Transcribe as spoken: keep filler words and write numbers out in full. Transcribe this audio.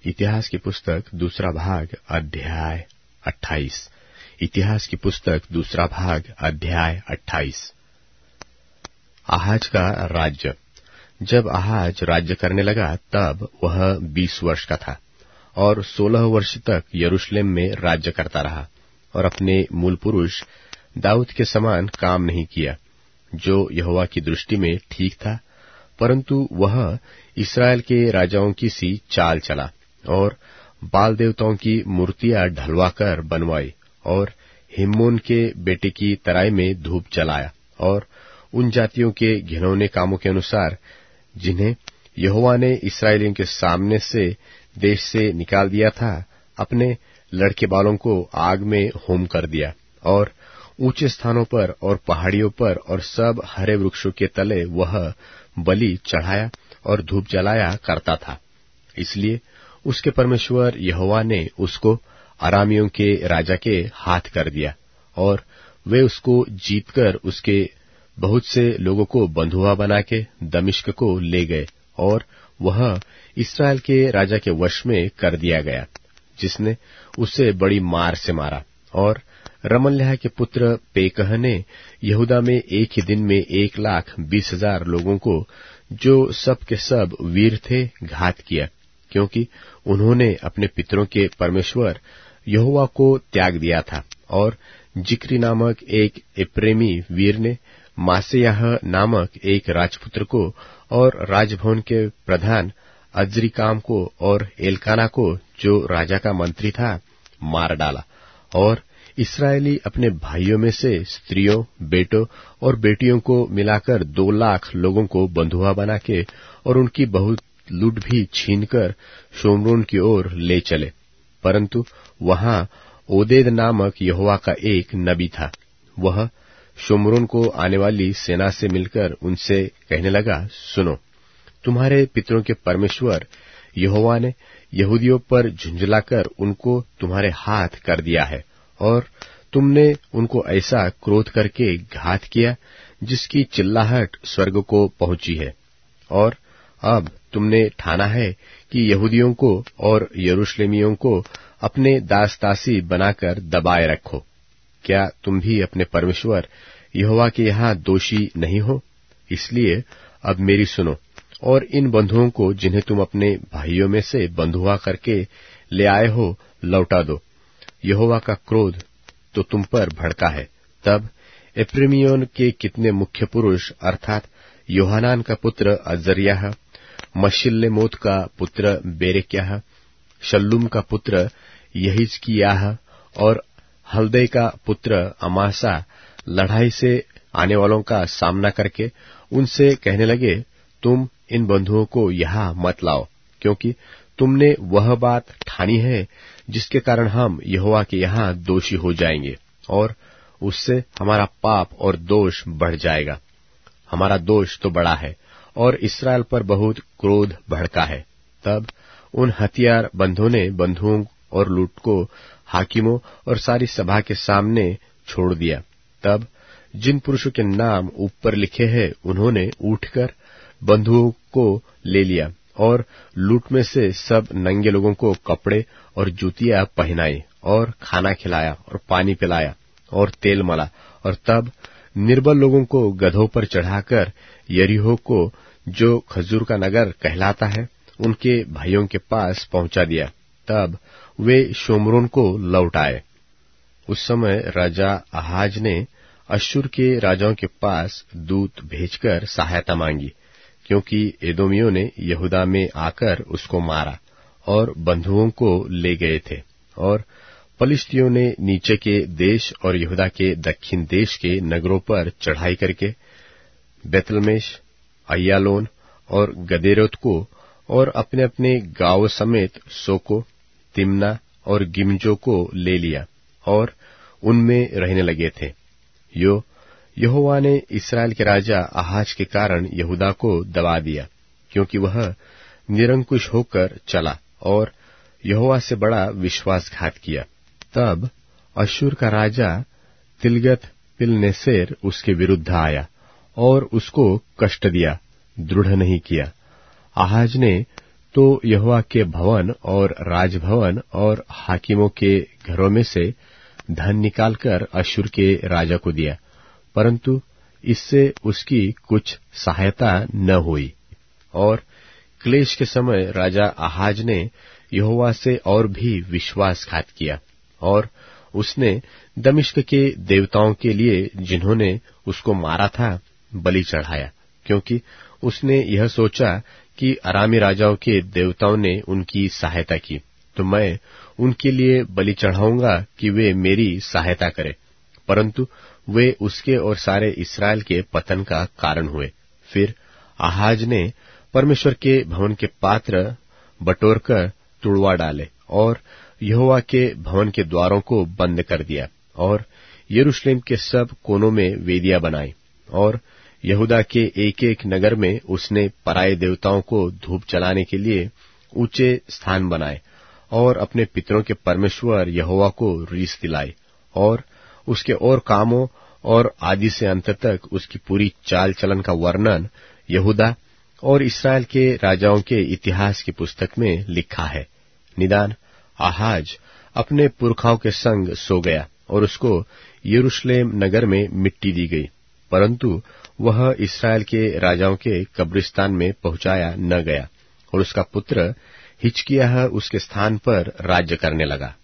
इतिहास की पुस्तक दूसरा भाग अध्याय अट्ठाईस। इतिहास की पुस्तक दूसरा भाग अध्याय अट्ठाईस। आहाज का राज्य। जब आहाज राज्य करने लगा तब वह बीस वर्ष का था और सोलह वर्ष तक यरूशलेम में राज्य करता रहा और अपने मूल पुरुष दाऊद के समान काम नहीं किया, जो यहोवा की दृष्टि में ठीक था, परंतु वह इस्राएल के राजाओं की सी चाल चला और बाल देवताओं की मूर्तियां ढलवाकर बनवाई और हिम्मोन के बेटे की तराई में धूप जलाया और उन जातियों के घिनौने कामों के अनुसार जिन्हें यहोवा ने इस्राएलियों के सामने से देश से निकाल दिया था, अपने लड़के बालों को आग में होम कर दिया और ऊंचे स्थानों पर और पहाड़ियों पर और सब हरे वृक्षों के तले वह बलि चढ़ाया और धूप जलाया करता था। इसलिए उसके परमेश्वर यहोवा ने उसको अरामियों के राजा के हाथ कर दिया और वे उसको जीतकर उसके बहुत से लोगों को बंधुआ बना के दमिश्क को ले गए और वह इस्राएल के राजा के वश में कर दिया गया, जिसने उसे बड़ी मार से मारा। और रमल्याह के पुत्र पेकह ने यहूदा में एक ही दिन में एक लाख बीस हजार लोगों को, जो सब के सब वीर थे, घात किया, क्योंकि उन्होंने अपने पितरों के परमेश्वर यहोवा को त्याग दिया था। और जिक्री नामक एक एप्रेमी वीर ने मासेयाह नामक एक राजपुत्र को और राजभवन के प्रधान अज्रिकाम को और एलकाना को, जो राजा का मंत्री था, मार डाला। और इस्राएली अपने भाइयों में से स्त्रियों, बेटों और बेटियों को मिलाकर दो लाख लोगों को बंधुआ बना के और उनकी बहुत लूट भी छीनकर शोमरोन की ओर ले चले। परंतु वहां ओदेद नामक यहोवा का एक नबी था। वह शोमरोन को आने वाली सेना से मिलकर उनसे कहने लगा, सुनो, तुम्हारे पितरों के परमेश्वर यहोवा ने यहूदियों पर झुंझलाकर उनको तुम्हारे हाथ कर दिया है और तुमने उनको ऐसा क्रोध करके घात किया जिसकी चिल्लाहट स्वर्ग को पहुंची है। और अब तुमने ठाना है कि यहूदियों को और यरूशलेमियों को अपने दास दासी बनाकर दबाए रखो। क्या तुम भी अपने परमेश्वर यहोवा के यहाँ दोषी नहीं हो? इसलिए अब मेरी सुनो और इन बंधुओं को, जिन्हें तुम अपने भाइयों में से बंधुआ करके ले आए हो, लौटा दो। यहोवा का क्रोध तो तुम पर भड़का है। तब एप्रेमियोन के कितने मुख्य पुरुष, अर्थात योहानान का पुत्र अजर्याह, मशिल्लेमोत का पुत्र बेरेक्याह, शल्लूम का पुत्र यहिजकियाह और हल्दै का पुत्र अमासा लड़ाई से आने वालों का सामना करके उनसे कहने लगे, तुम इन बंधुओं को यहाँ मत लाओ, क्योंकि तुमने वह बात ठानी है जिसके कारण हम यहोवा के यहाँ दोषी हो जाएंगे और उससे हमारा पाप और दोष बढ़ जाएगा। हमारा दोष तो बड़ा है और इस्राएल पर बहुत क्रोध भड़का है। तब उन हथियार बंधों ने बंधुओं और लूट को हाकिमों और सारी सभा के सामने छोड़ दिया। तब जिन पुरुषों के नाम ऊपर लिखे हैं, उन्होंने उठकर बंधुओं को ले लिया और लूट में से सब नंगे लोगों को कपड़े और जूतियां पहनाई और खाना खिलाया और पानी पिलाया और तेल मला। और तब निर्बल लोगों को गधों पर चढ़ाकर यरीहो को, जो खजूर का नगर कहलाता है, उनके भाइयों के पास पहुंचा दिया। तब वे शोमरोन को लौट आए। उस समय राजा आहाज ने अश्शूर के राजाओं के पास दूत भेजकर सहायता मांगी, क्योंकि एदोमियों ने यहूदा में आकर उसको मारा और बंधुओं को ले गए थे। और पलिश्तियों ने नीचे के देश और यहूदा के दक्षिण देश के नगरों पर चढ़ाई करके बेतलमेश, अय्यालोन और गदेरोत को और अपने अपने गांव समेत सोको, तिम्ना और गिमजो को ले लिया और उनमें रहने लगे थे। यो यहोवा ने इस्राएल के राजा आहाज के कारण यहूदा को दबा दिया, क्योंकि वह निरंकुश होकर चला और यहोवा से बड़ा विश्वासघात किया। तब अश्शूर का राजा तिलगत पिलनेसेर उसके विरुद्ध आया और उसको कष्ट दिया, दृढ़ नहीं किया। आहाज ने तो यहोवा के भवन और राजभवन और हाकिमों के घरों में से धन निकालकर अश्शूर के राजा को दिया, परंतु इससे उसकी कुछ सहायता न हुई। और क्लेश के समय राजा आहाज ने यहोवा से और भी विश्वासघात किया, और उसने दमिश्क के देवताओं के लिए, जिन्होंने उसको मारा था, बलि चढ़ाया, क्योंकि उसने यह सोचा कि अरामी राजाओं के देवताओं ने उनकी सहायता की, तो मैं उनके लिए बलि चढ़ाऊंगा कि वे मेरी सहायता करें। परंतु वे उसके और सारे इस्राएल के पतन का कारण हुए। फिर आहाज ने परमेश्वर के भवन के पात्र बटोरकर तुड़वा डाले और यहोवा के भवन के द्वारों को बंद कर दिया, और यरूशलेम के सब कोनों में वेदियां बनाई, और यहूदा के एक एक नगर में उसने पराये देवताओं को धूप जलाने के लिए ऊंचे स्थान बनाए, और अपने पितरों के परमेश्वर यहोवा को रीस दिलाई। और उसके और कामों और आदि से अंत तक उसकी पूरी चाल चलन का वर्णन यहूदा और इस्राएल के राजाओं के इतिहास की पुस्तक में लिखा है। निदान आहाज अपने पुरखाओं के संग सो गया, और उसको यरूशलेम नगर में मिट्टी दी गई, परंतु वह इस्राएल के राजाओं के कब्रिस्तान में पहुंचाया न गया, और उसका पुत्र हिजकिय्याह उसके स्थान पर राज्य करने लगा।